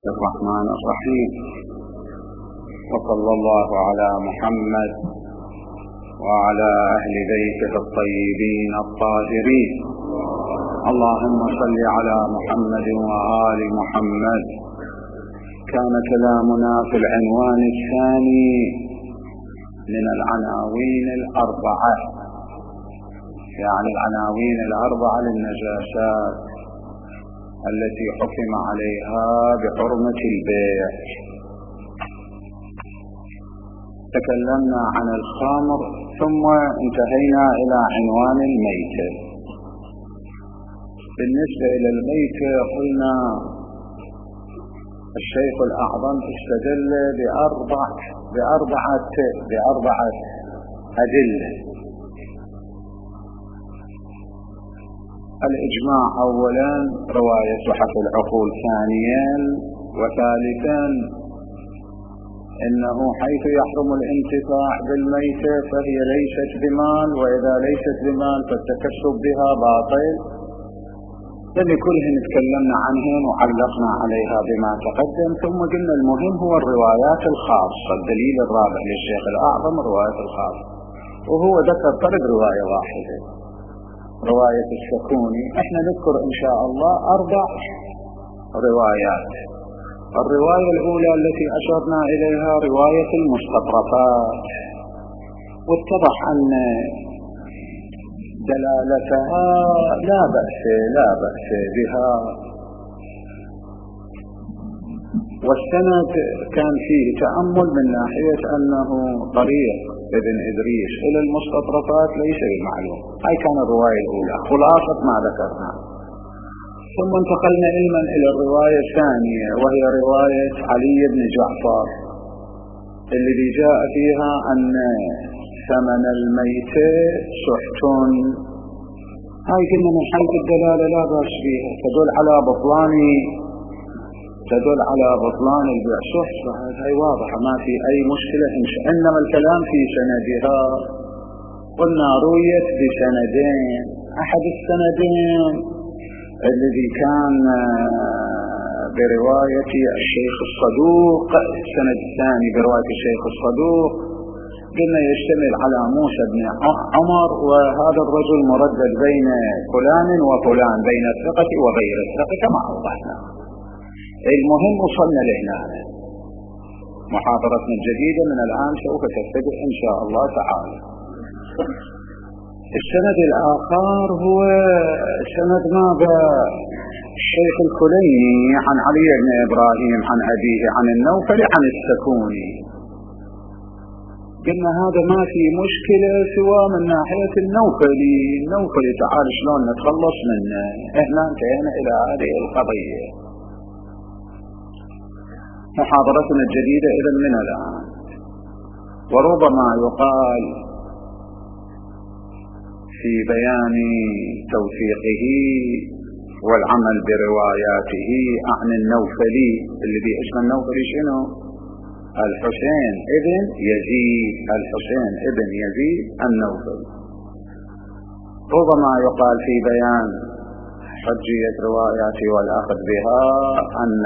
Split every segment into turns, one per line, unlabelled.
الرحمن الرحيم. وصلى الله على محمد وعلى أهل بيته الطيبين الطاهرين. اللهم صل على محمد وآل محمد. كان كلامنا في العنوان الثاني من العناوين الأربعة، يعني العناوين الأربعة للنجاسات التي حكم عليها بحرمة البيع. تكلمنا عن الخمر ثم انتهينا إلى عنوان الميتة. بالنسبة إلى الميتة قلنا الشيخ الأعظم استدل بأربعة أدلة. الإجماع أولا، رواية تحف العقول ثانيا، وثالثا إنه حيث يحرم الانتفاع بالميتة فهي ليست بمال، وإذا ليست بمال فالتكسب بها باطل. لكلهم تكلمنا عنهم وعلقنا عليها بما تقدم، ثم قلنا المهم هو الروايات الخاصة. الدليل الرابع للشيخ الأعظم الروايات الخاصة، وهو ذكر فرد رواية واحدة، رواية السكوني. احنا نذكر ان شاء الله 4 روايات. الرواية الاولى التي اشرنا اليها رواية المستطرفات، واتضح ان دلالتها لا بأس بها، والسند كان فيه تأمل من ناحية انه طريق ابن إدريس إلى المستطرفات ليس بالمعلوم. هاي كان الرواية الأولى، خلاصة ما ذكرنا. ثم انتقلنا علما إلى الرواية الثانية، وهي رواية علي بن جعفر الذي جاء فيها أن ثمن الميت سحت. هاي كنا من حيث الدلالة لا بأس فيها، تدل على بطلان البيع سحت، هاي واضحة ما في أي مشكلة. إنما الكلام في سندها. قلنا رويت بسندين، أحد السندين الذي كان برواية الشيخ الصدوق، السند الثاني برواية الشيخ الصدوق، قلنا يشتمل على موسى بن عمر، وهذا الرجل مردد بين فلان وفلان، بين الثقة وغير الثقة كما أوضحنا. المهم وصلنا لهنا. محاضرتنا الجديدة من الآن سوف تبتدئ إن شاء الله تعالى. السند الآخر هو سند ماذا؟ الشيخ الكليني عن علي بن إبراهيم عن أبيه عن النوفل عن السكوني. قلنا هذا ما في مشكلة سوى من ناحية النوفلي تعال شلون نتخلص منه. احنا انتهينا إلى هذه القضية. محاضرتنا الجديدة إذن من الآن، وربما يقال في بيان توثيقه والعمل برواياته عن النوفلي الذي اسم النوفلي شنو؟ الحسين ابن يزيد النوفلي. ربما يقال في بيان حجية رواياته والأخذ بها أن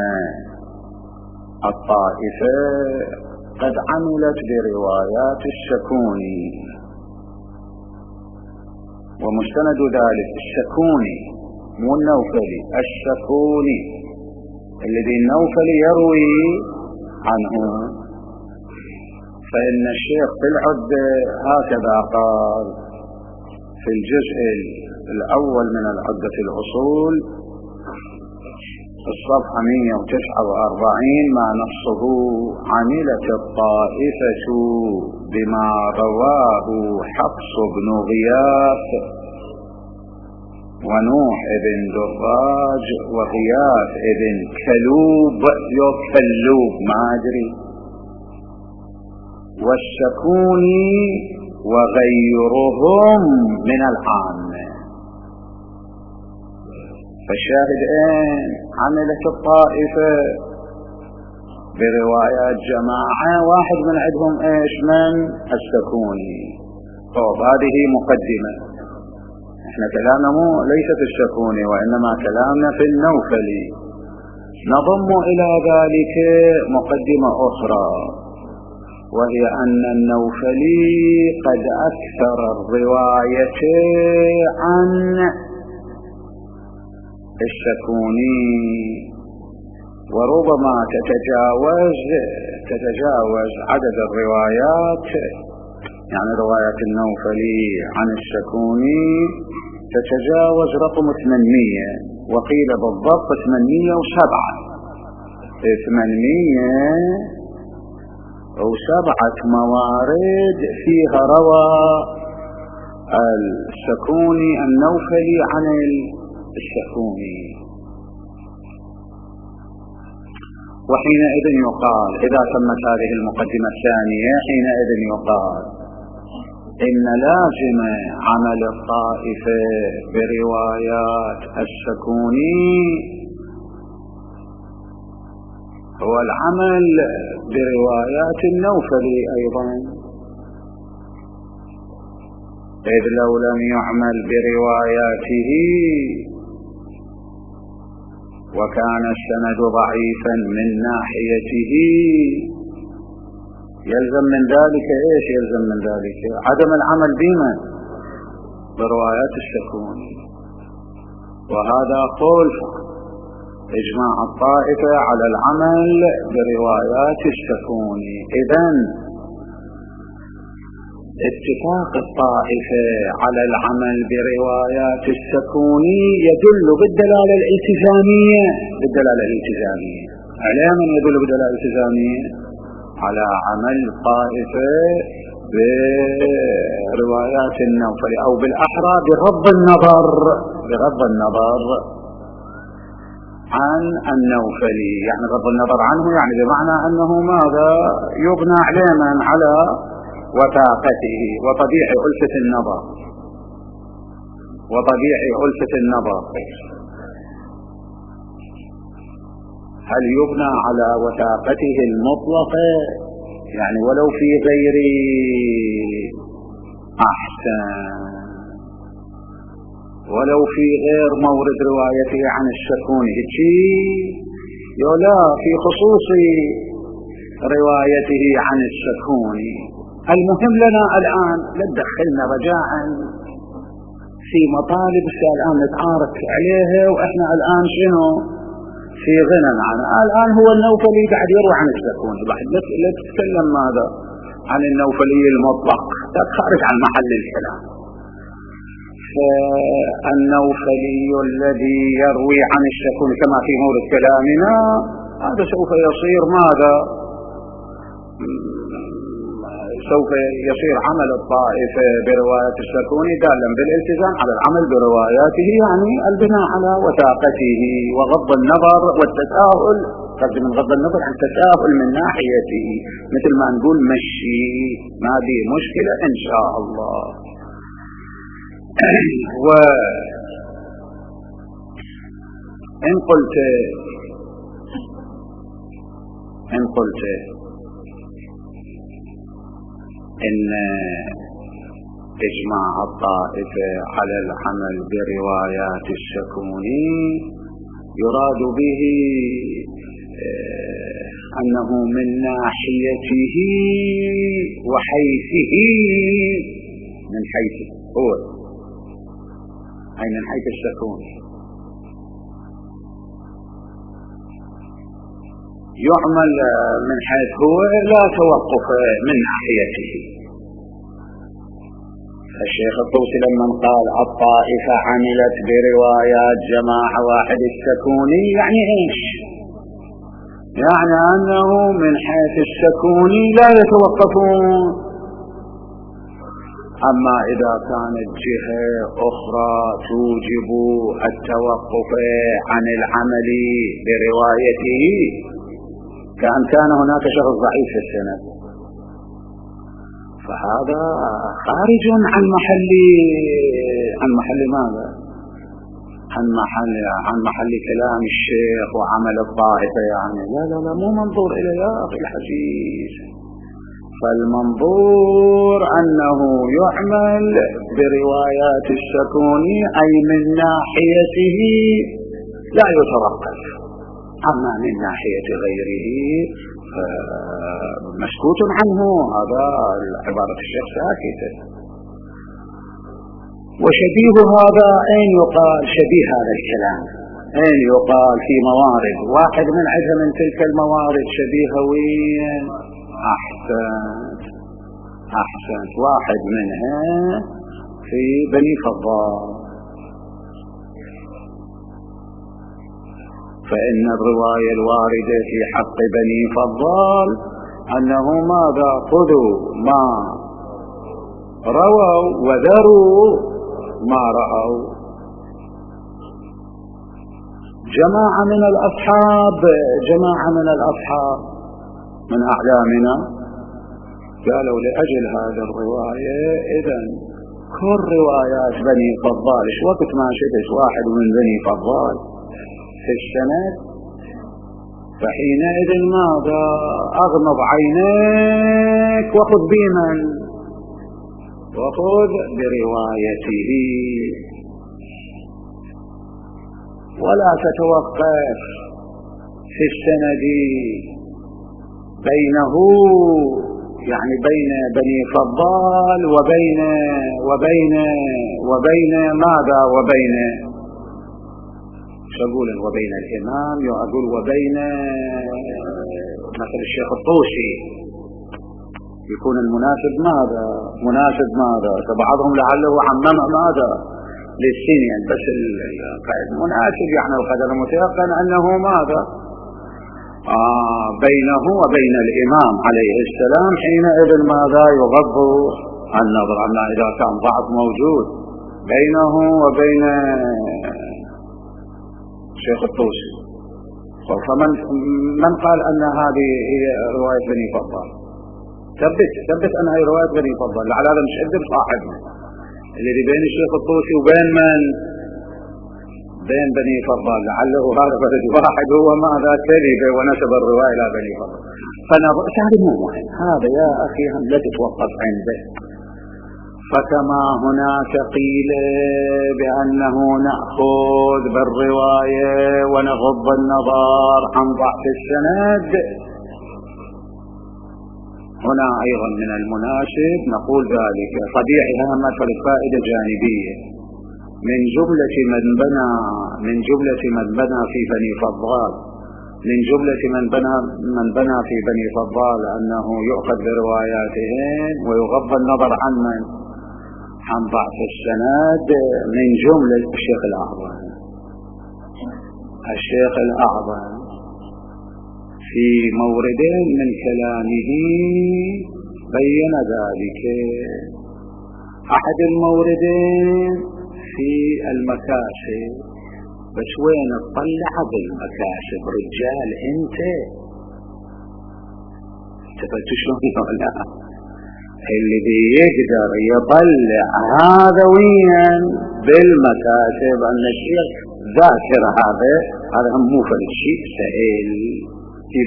الطائفة قد عملت بروايات السكوني، ومستند ذلك السكوني مو النوفلي، السكوني الذي النوفلي يروي عنه. فإن الشيخ في العدة هكذا قال في الجزء الأول من العدة الأصول الصفحة 149 ما نصه: عملت الطائفة بما رواه حفص بن غياث ونوح بن دراج وغياث بن كلوب ما أدري والسكوني وغيرهم من العامة. فالشاهد عملت الطائفة بروايات جماعة، واحد من عندهم من السكوني. طب هذه مقدمة. احنا كلامنا ليس في السكوني، وإنما كلامنا في النوفلي. نضم إلى ذلك مقدمة أخرى، وهي أن النوفلي قد أكثر الرواية عن الشكوني، وربما تتجاوز عدد الروايات، يعني رواية النوفلي عن الشكوني تتجاوز رقم 800، وقيل بالضبط 807 موارد فيها روى الشكوني النوفلي عن الشكوني. وحينئذ يقال إذا تمت هذه المقدمة الثانية، حينئذ يقال إن لازم عمل الطائفة بروايات الشكوني هو العمل بروايات النوفلي أيضا، إذ لو لم يعمل برواياته وكان السند ضعيفا من ناحيته يلزم من ذلك ايش؟ يلزم من ذلك عدم العمل بما بروايات الشكوني، وهذا خلف اجماع الطائفة على العمل بروايات الشكوني. اذن اتفاق الطائفة على العمل بروايات الشكوني يدل بالدلالة الالتزامية. على من يدل بالدلالة الالتزامية؟ على عمل الطائفة بروايات النوفلي، أو بالأحرى بغض النظر عن النوفلي، يعني بغض النظر عنه، يعني بمعنى أنه ماذا يبنى علما على وثاقته وطبيعي ألفة النظر. هل يبنى على وثاقته المطلقة، يعني ولو في غير أحسن، ولو في غير مورد روايته عن الشكوني، لا في خصوص روايته عن الشكوني. المهم لنا الآن لا تدخلنا رجاء في مطالب الآن نتعارك عليها، وإحنا الآن شنو في غنى عنه. الآن هو النوفلي قاعد يروي عن الشكوني، بعد لا تتكلم ماذا عن النوفلي المطلق، خارج عن محل الكلام. فالنوفلي الذي يروي عن الشكوني كما في مورد كلامنا هذا سوف يصير ماذا؟ سوف يصير عمل الطائفة برواية الشكوني دالا بالالتزام على العمل برواياته، يعني البناء على وثاقته وغض النظر والتساهل، قد من غض النظر عن التساهل من ناحيته، مثل ما نقول مشي ما دي مشكلة إن شاء الله. وإن قلت إن إجماع الطائفة على العمل بروايات الشكوني يراد به أنه من ناحيته وحيثه، من حيثه هو، أي من حيث الشكوني يعمل من حيث هو لا توقف من ناحيته. الشيخ الطوسي لما قال الطائفة عملت بروايات جماعة واحد الشكوني، يعني ايش؟ يعني أنه من حيث الشكوني لا يتوقفون. أما إذا كانت جهة أخرى توجب التوقف عن العمل بروايته، كأن كان هناك شخص ضعيف في السند، فهذا خارج عن محل ماذا؟ عن محل كلام الشيخ وعمل الطائفة، يعني لا مو منظور إلى يا أخي الحسيس. فالمنظور أنه يعمل بروايات الشكوني، أي من ناحيته لا يتوقف، أما من ناحية غيره مسكوت عنه، هذا عبارة الشيخ ساكتة. وشبيه هذا أين يقال؟ شبيه هذا الكلام أين يقال؟ في موارد واحد من عدة من تلك الموارد شبيه وين؟ أحسنت واحد منها في بني فضال. فإن الرواية الواردة في حق بني فضال أنه ماذا؟ خذوا ما رووا وذروا ما رأوا. جماعة من الأصحاب من أعلامنا قالوا لأجل هذا الرواية إذن كل روايات بني فضال وقت ما شفت واحد من بني فضال في السند فحينئذ ماذا؟ أغمض عينيك وخذ بمن؟ وخذ بروايته، ولا تتوقف في السند بينه يعني بين بني فضال وبين ماذا؟ وبين أقول وبين الإمام، أقول وبين مثل الشيخ الطوسي، يكون المناسب ماذا؟ فبعضهم لعله عمم ماذا؟ للسنين، بس المناسب يعني القدر المتيقن أنه ماذا؟ بينه وبين الإمام عليه السلام حينئذ ماذا؟ يغض النظر. أما إذا كان ضعف موجود بينه وبين شيخ الطوسي، فمن قال أن هذه هي رواية بني فضال؟ ثبت أنها هي رواية بني فضال، لعل هذا مش أدب صاحبنا الذي بين الشيخ الطوسي وبين من؟ بين بني فضال، لعله هذا فرد واحد هو ماذا؟ كذب ونسب الرواية إلى بني فضال. فنظر هذا مو مهم، هذا يا أخي هم لا تتوقف عنده. فكما هناك قيل بأنه نأخذ بالرواية ونغض النظر عن ضعف السند، هنا أيضا من المناسب نقول ذلك طبيعها مثل فائدة جانبية من جملة من بنى في بني فضال، من بنى في بني فضال أنه يؤخذ برواياتهم ويغض النظر عن ضعف السند، من جملة الشيخ الأعظم في مورد من كلامه بين ذلك. أحد الموردين في المكاسب، بس وين اطلع بالمكاسب رجال انت تفتشون ولا اللي بيقدر يطلع هذا وين بالمكاسب؟ أن الشيخ ذاكر هذا مو فرق شيء سهل في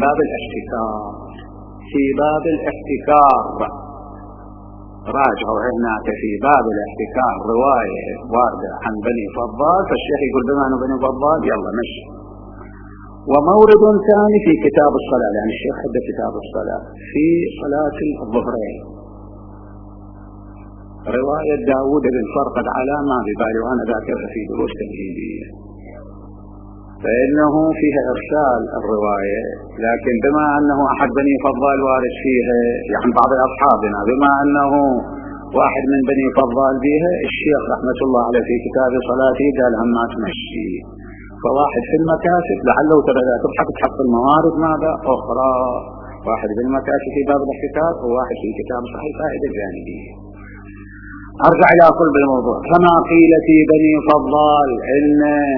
باب الاحتكار راجعوا هناك في باب الاحتكار رواية واردة عن بني فضال، فالشيخ يقول بما أنه بني فضال يلا مشي. ومورد ثاني في كتاب الصلاة، يعني الشيخ حد كتاب الصلاة في صلاة الظهرين، رواية داود بن فرقد على ما ببالي وأنا ذاكرها في دروس تمهيدية، فإنه فيها إرسال الرواية، لكن بما أنه أحد بني فضال وارد فيها يعني بعض أصحابنا بما أنه واحد من بني فضال بها، الشيخ رحمة الله عليه في كتاب صلاته قال هم ما تمشي. فواحد في المكاسب لعله تبدأ تبحث الموارد ماذا أخرى، واحد في المكاسب في باب الاحتكار وواحد في كتاب صحيح فائدة جانبية. أرجع إلى قلب الموضوع. كما قيل في بني فضال إن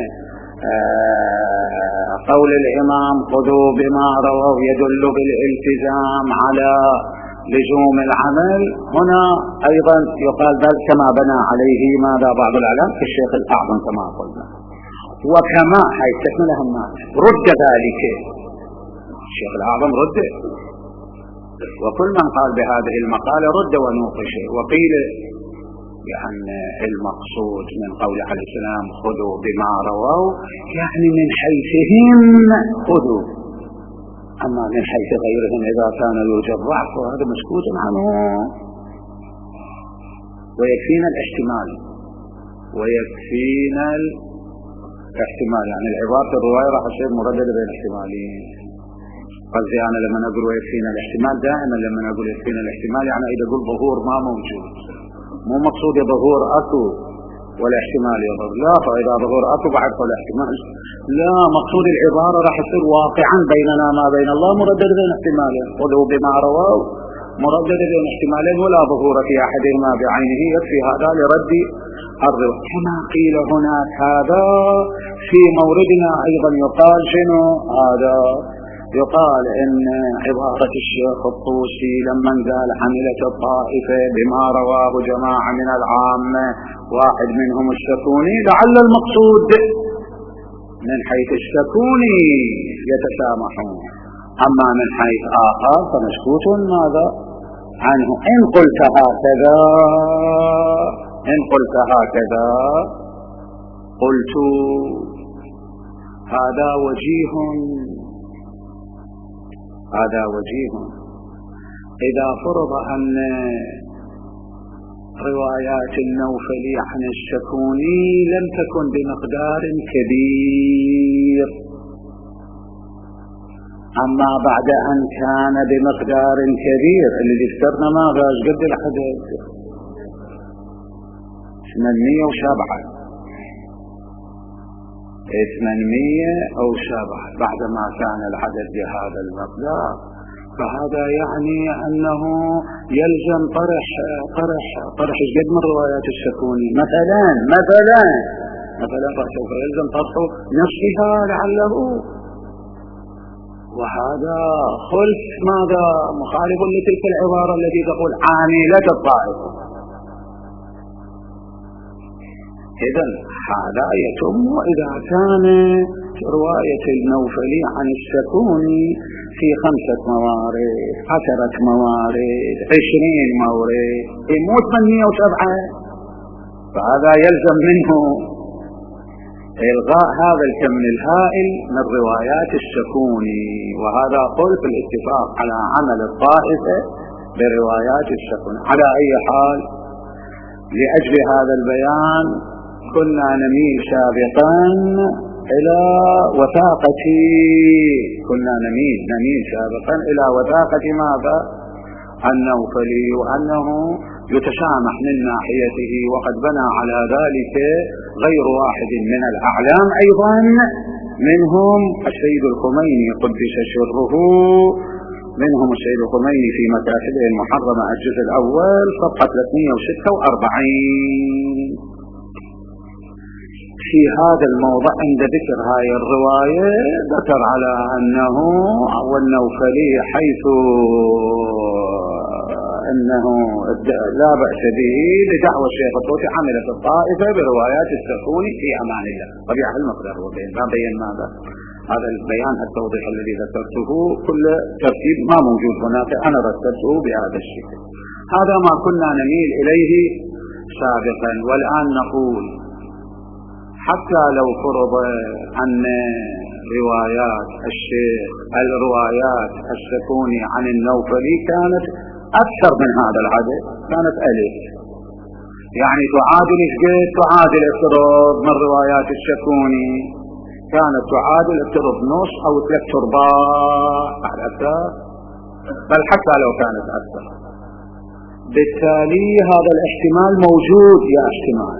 قول الإمام خذوا بما رووا يدل بالالتزام على لزوم العمل، هنا أيضا يقال بل كما بنى عليه ماذا بعض العلم في الشيخ الأعظم كما قلنا، وكما حيث تكملهم رد ذلك الشيخ الأعظم رد، وكل من قال بهذه المقالة رد ونوقشه. وقيل يعني المقصود من قول عليه السلام خذوا بما رووا يعني من حيثهم خذوا، أما من حيث غيرهم إذا كان يوجد ضعف وهذا مسكوت عنه. ويكفينا الاحتمال يعني العبارة الرواية راح تصير مرددة بين احتمالين. قصدي أنا لما أقول ويكفينا الاحتمال دائما لما أقول يكفينا الاحتمال يعني إذا أقول ظهور ما موجود، مو مقصود ظهور أكو ولا احتمال يظهر، لا، فإذا ظهور أكو بعد ولا احتمال، لا، مقصود العبارة راح يصير واقعا بيننا ما بين الله مردد بين احتمالين، خذوا بما رواه مردد بين احتمالين ولا ظهور في أحدهما بعينه، يكفي هذا لرد الرواية. كما قيل هناك هذا في موردنا أيضا يقال شنو هذا؟ يقال إن عبارة الشيخ الطوسي لما قال حملة الطائفة بما رواه جماعة من العامة واحد منهم الشكوني، لعل المقصود من حيث الشكوني يتسامحون، أما من حيث آخر فمسكوت ماذا عنه. إن قلت هكذا قلت هذا وجيه إذا فرض أن روايات النوفلي عن الشكوني لم تكن بمقدار كبير، أما بعد أن كان بمقدار كبير اللي افترنا ماذا قد العدد 807 بعدما كان العدد بهذا المقدار، فهذا يعني أنه يلزم طرح جد من روايات الشكوني مثلا سوف يلزم طرح نفسها لعله، وهذا خلف ماذا مخالف لتلك العبارة التي تقول عاملة الطائفة. إذن هذا يتم إذا كان رواية النوفلي عن الشكوني في 5 موارد 10 موارد 20 مورد يموت 807، فهذا يلزم منه إلغاء هذا الكم الهائل من روايات الشكوني، وهذا خلف الاتفاق على عمل الطائفة بروايات الشكوني. على أي حال لأجل هذا البيان كنا نميل سابقا إلى وثاقة ماذا النوفلي، وأنه يتسامح من ناحيته، وقد بنى على ذلك غير واحد من الأعلام أيضا منهم السيد الخميني قدس سره، منهم السيد الخميني في مكاتبه المحرمة الجزء الأول صفحة 346. في هذا الموضع عند ذكر هاي الرواية ذكر على أنه والنوفلي حيث أنه لا بأس به لدعوى الشيخ الطوسي عملت الطائفة بروايات الشكوني في أمان الله. طبيعة المقدار ما بين ماذا هذا البيان التوضيح الذي ذكرته كل ترتيب ما موجود هناك، أنا رتبته بهذا الشكل. هذا ما كنا نميل إليه سابقا. والآن نقول حتى لو فرض أن روايات الشكوني عن النوفلي كانت أكثر من هذا العدد، كانت 1000، يعني تعادل افتراض من روايات الشكوني كانت تعادل افتراض نص أو 3/4 أكثر، بل حتى لو كانت أكثر. بالتالي هذا الاحتمال موجود، يا احتمال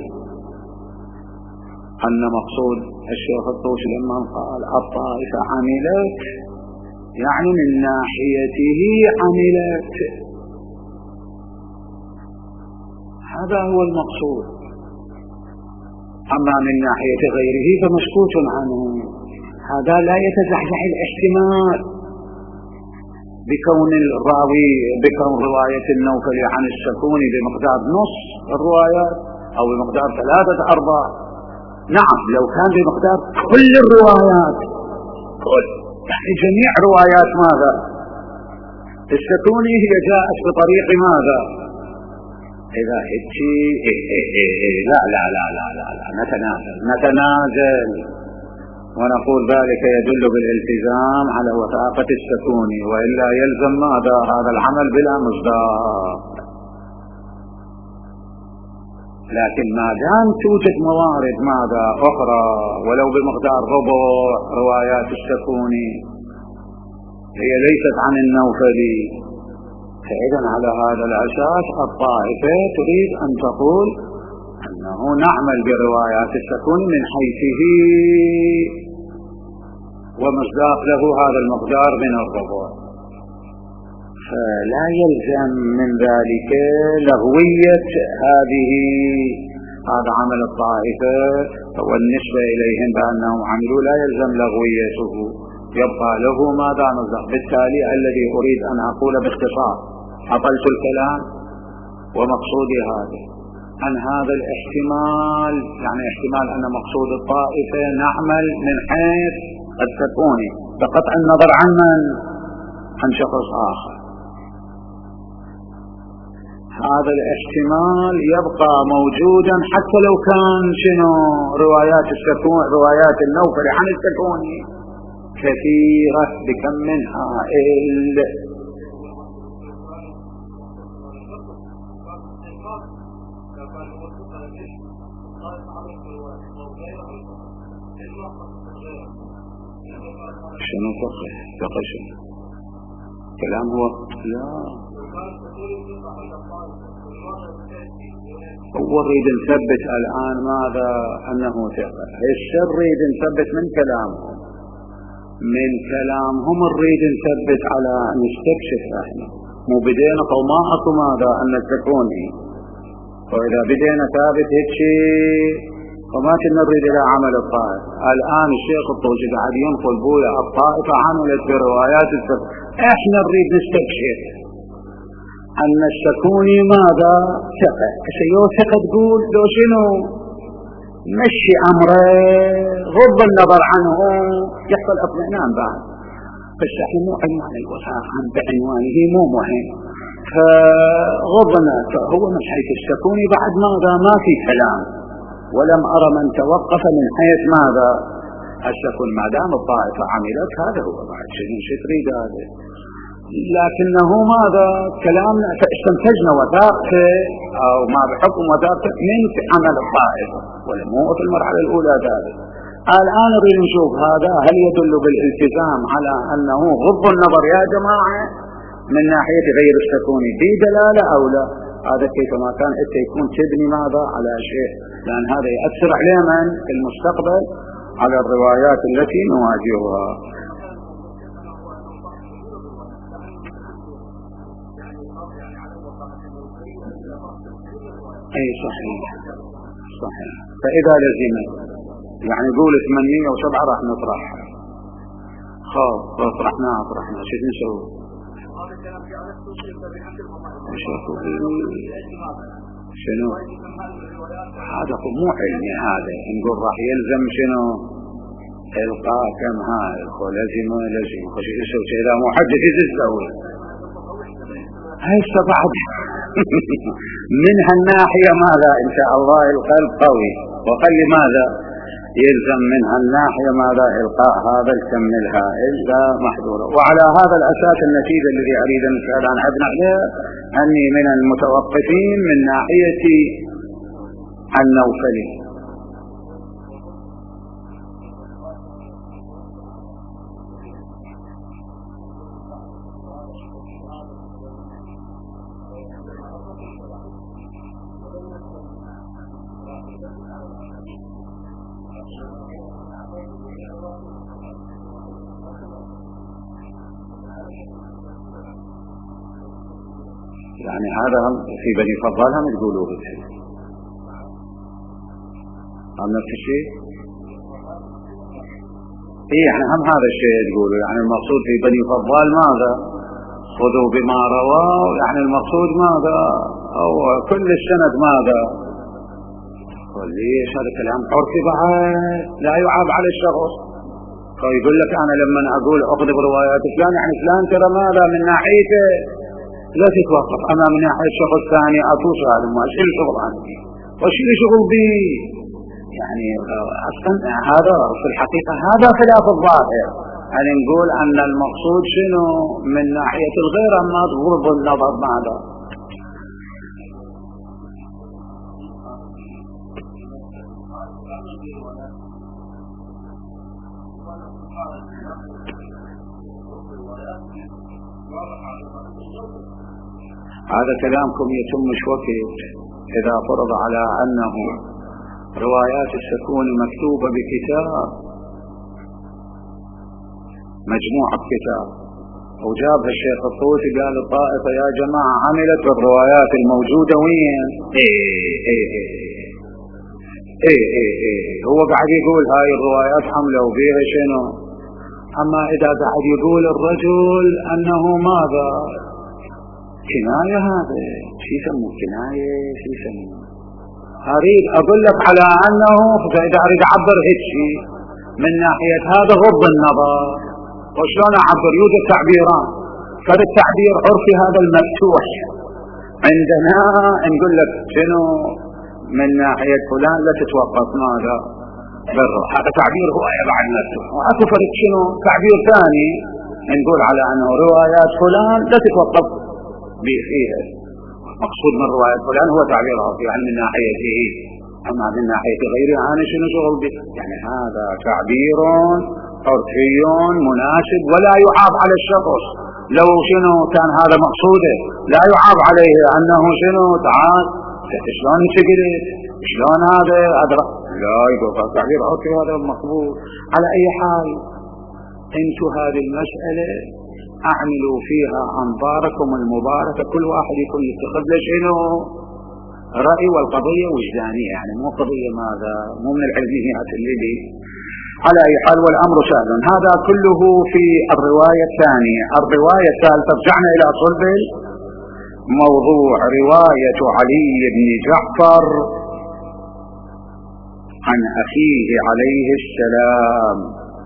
أن مقصود الشيخ الطوسي لما قال الطائفة عملت يعني من ناحيته عملت، هذا هو المقصود. أما من ناحية غيره فمسكوت عنه. هذا لا يتزحزح الاحتمال بكون رواية النوفلي عن الشكوني بمقدار نص الروايات أو بمقدار 3/4. نعم لو كان بمقدار كل الروايات، يعني جميع روايات ماذا الشكوني هي جاءت بطريق ماذا إذا هيجي لا لا لا لا لا, لا. نتنازل ونقول ذلك يدل بالالتزام على وثاقة السكون، وإلا يلزم ماذا؟ هذا العمل بلا مصداق. لكن ما دام توجد موارد ماذا أخرى ولو بمقدار ربع روايات السكون هي ليست عن النوفلي، فإذا على هذا الأساس الطائفة تريد أن تقول أنه نعمل بروايات السكون من حيثه ومصداق له هذا المقدار من الربع، فلا يلزم من ذلك لغوية هذا عمل الطائفة والنسبة إليهم بأنهم عملوا لا يلزم لغويته، يبقى له ماذا مصداق. بالتالي الذي أريد أن أقول باختصار أطلت الكلام ومقصودي هذا أن هذا الاحتمال يعني احتمال أن مقصود الطائفة نعمل من حيث السكون بقطع النظر عن شخص آخر، هذا الاحتمال يبقى موجودا حتى لو كان روايات السكون روايات النوفل عن السكون كثيرة بكم منها شنو فقه شنو كلام هو لا هو نريد نثبت الآن ماذا أنه ثقة، الشر نريد نثبت من كلامهم نريد نثبت على نستكشف احنا مو بدينا طماعة ماذا أن تكوني، وإذا بدينا ثابت هيك وما كنا نريد إلى عمل الطائفة. الآن الشيخ الطوسي قاعد ينقل بولا الطائفة عملت بروايات السكون، احنا نريد نستكشف أن السكوني ماذا ثقة، ثقة تقول لو شنو مشي أمره غض النظر عنه يحصل اطمئنان بعد، بس احنا مو عنوان الوثاق عن بعنوانه مو مهم، فغضنا هو من حيث السكوني بعد ماذا ما في كلام، ولم أرى من توقف من حيث ماذا السكون ما دام الطائفة عملت هذا هو بعد شيء تريد هذا، لكنه ماذا كلامنا فاستنتجنا وثاقه أو ما بحكم وثاقه من عمل الطائفة ولمو في المرحلة الأولى ذلك. الآن نريد نشوف هذا هل يدل بالالتزام على أنه غض النظر يا جماعة من ناحية غير السكوني في دلالة أو لا، هذا كيفما كان إنت يكون تبني ماذا على شيء، لأن هذا يأثر علينا في المستقبل على الروايات التي نواجهها. أي صحيح فإذا لزم يعني قول 807 راح نطرحها خاف طرحنا شو نسوي شنو هذا مو علمي، هذا نقول راح يلزم شنو القاء كم هاي لازم خش يسوي إذا مو حدث يسوي هاي بعد من هالناحية ماذا إن شاء الله القلب قوي، وقال ماذا يلزم من هالناحية ماذا إلقاء هذا الكم الهائل لا محظورة. وعلى هذا الأساس النتيجة الذي أريد أن أسأل عن ابن عليه أني من المتوقفين من ناحية النوفلي. يعني هذا هم في بني فضال هم يقولوا بشيء هم نفس الشيء يعني هم هذا الشيء يقولوا، يعني المقصود في بني فضال ماذا خذوا بما رواه، يعني المقصود ماذا أو كل السند ماذا، وليش هذا كلام عرفي بعد لا يعاب على الشخص، فيقول لك أنا لما أقول أخذ بروايات فلان يعني فلان ترى ماذا من ناحيته لا تتوقف أمام ناحية شخص ثاني أتوصل هذا ما أشيل شغل عنه وأشيل شغل بي يعني أصلا هذا في الحقيقة هذا خلاف الظاهر. يعني نقول أن المقصود شنو من ناحية الغير أما تغض النظر ماذا. هذا كلامكم يتم وقت إذا فرض على أنه روايات السكون مكتوبة بكتاب مجموعة كتاب وجابها الشيخ الطوسي قال الطائفة يا جماعة عملت بالروايات الموجودة وين هو قاعد يقول هاي الروايات حملة وفيها شنو. أما إذا قاعد يقول الرجل أنه ماذا كناية هذا شو يسموه كناية شو يسموه. أريد أقول لك على أنه إذا أريد أعبر هيك شيء من ناحية هذا غض النظر وشلون أعبر يوجد تعبيران. فالتعبير عرفي هذا المفتوح عندنا نقول لك شنو من ناحية فلان لا تتوقف ماذا برا هذا تعبير هو بعد مفتوح. وأكو فرق شنو تعبير ثاني نقول على أنه روايات فلان لا تتوقف فيها. مقصود من رواية فلان هو تعبيرها يعني من ناحيته أما من ناحية غيره أنا شنو شغل به. يعني هذا تعبير عرفي مناسب ولا يعاب على الشخص. لو شنو كان هذا مقصوده لا يعاب عليه أنه شنو تعال شلون انتقلت شلون هذا لا يقول تعبير عرفي هذا مقبول. على أي حال انتو هذه المسألة اعملوا فيها انظاركم المباركة كل واحد يكون يتخذ له شنو رأي والقضية وجدانية يعني مو قضية ماذا مو من العلميات اللي بي. على أي حال والأمر سهل. هذا كله في الرواية الثانية. الرواية الثالثة رجعنا إلى صلب موضوع رواية علي بن جعفر عن أخيه عليه السلام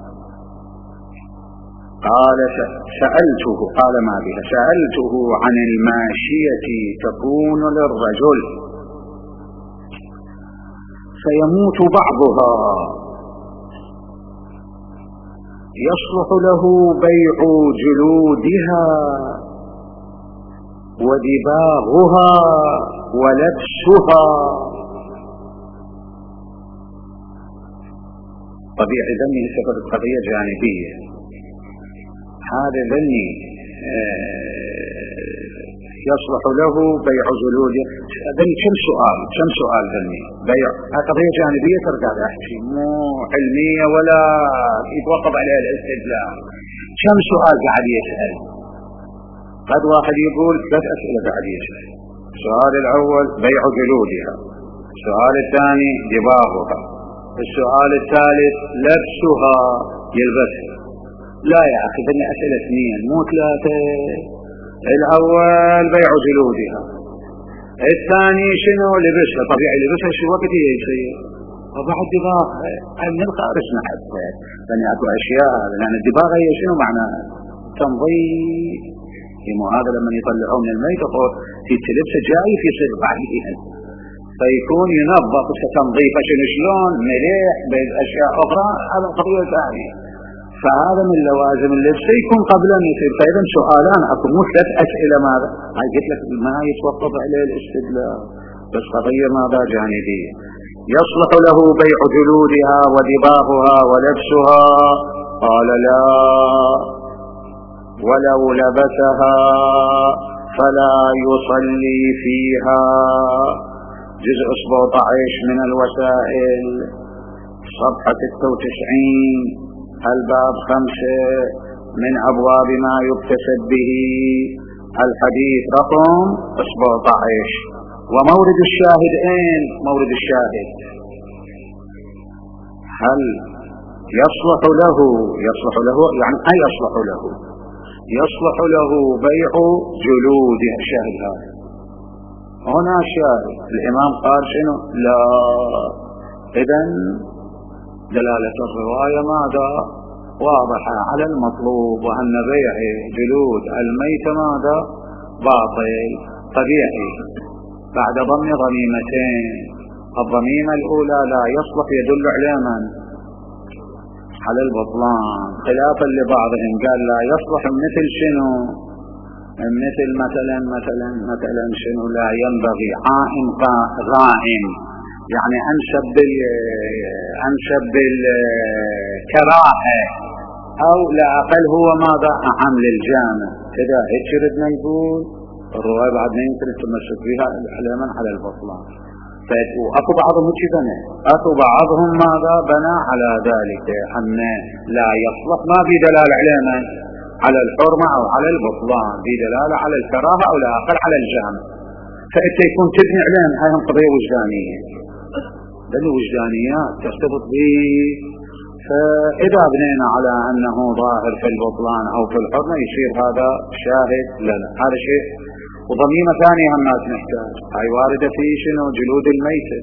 قال سألته قال ما بها سألته عن الماشية تكون للرجل فيموت بعضها يصلح له بيع جلودها ودباغها ولبسها. طبيعي ذني سبب قضية جانبية. هذا ذني يصلح له بيع جلوده. ذني كم سؤال ذني بيع قضية جانبية ترجع أحكي مو علمية ولا يتوقف عليها الاستدلال. كم سؤال قاعد يسأل. قد واحد يقول 3 أسئلة قاعد يسأل. السؤال الأول بيع جلودها. السؤال الثاني دباغها. السؤال الثالث لبسها يلبسها. لا يا أخي بني أسئلة 2 مو 3. الأول بيع جلودها. الثاني شنو لبسها. طبيعي لبسها شو وقت يصير وبعد دباغها من الخارج حتى يعني أكو أشياء لأن الدباغ هي شنو معناها تنظيف. هذا لما يطلعون من الميت في لبسه جاي في صيغ بعدين فيكون ينظف كتنظيف شلون مليح بين أشياء أخرى. هذا قضية ثانية. فهذا من لوازم اللبس يكون قبل أن يصير. فإذا سؤالان أكون مو 3 أسئلة. ماذا قلت لك ما يتوقف عليه الاستدلال بس قضية ماذا جانبية. يصلح له بيع جلودها ودباغها ولبسها. قال لا ولو لبسها فلا يصلي فيها. جزء 17 من الوسائل صفحة 96 الباب 5 من أبواب ما يكتسب به الحديث رقم 17. ومورد الشاهد أين مورد الشاهد هل يصلح له يعني أي يصلح له بيع جلوده. الشاهد هذا هنا شاهد. الإمام قال شنو لا. إذن دلالة الرواية ماذا واضحة على المطلوب وأن بيع جلود الميت ماذا باطل طبيعي بعد ضم ضميمتين. الضميمة الأولى لا يصلح يدل على من؟ على البطلان، خلافا لبعضهم قال لا يصلح مثل شنو؟ مثل مثلا شنو؟ لا ينبغي عائم غائم، يعني أنشب بالكراهة، أو لا أقل هو ماذا؟ أعم للجامع. كذا هيك ردنا نقول الرواية بعد ما يمكن التمسك بها الحلما على البطلان. وأكو بعضهم كذا، أكو بعضهم ماذا بنى على ذلك أن لا يصلح ما بدلالة على من؟ على الحرمة أو على البطلان، بدلالة على الكراهة أو لا أقل على الجامع. فإنت يكون تبني عليهم هاي قضية وجدانية، بل وجدانيات ترتبط به. فإذا بنينا على أنه ظاهر في البطلان أو في الحرمة يصير هذا شاهد لنا. هذا شيء. وضميمة ثانية هم الناس نحتاج، هاي واردة في شنو؟ جلود الميتة.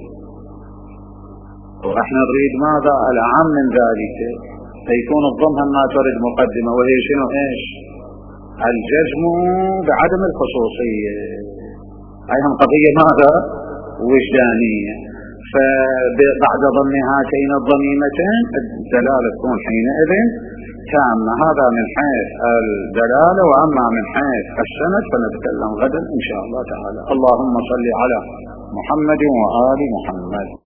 وإحنا نريد ماذا؟ الأعم من ذلك، فيكون الضم هم ما ترد مقدمة، وهي شنو؟ إيش؟ الجزم بعدم الخصوصية. هاي هم قضية ماذا؟ وجدانية. فبعد ضم هاتين الضميمتين الدلالة تكون حينئذ تامة. هذا من حيث الدلالة. وأما من حيث السند فنتكلم غدا إن شاء الله تعالى. اللهم صل على محمد وآل محمد.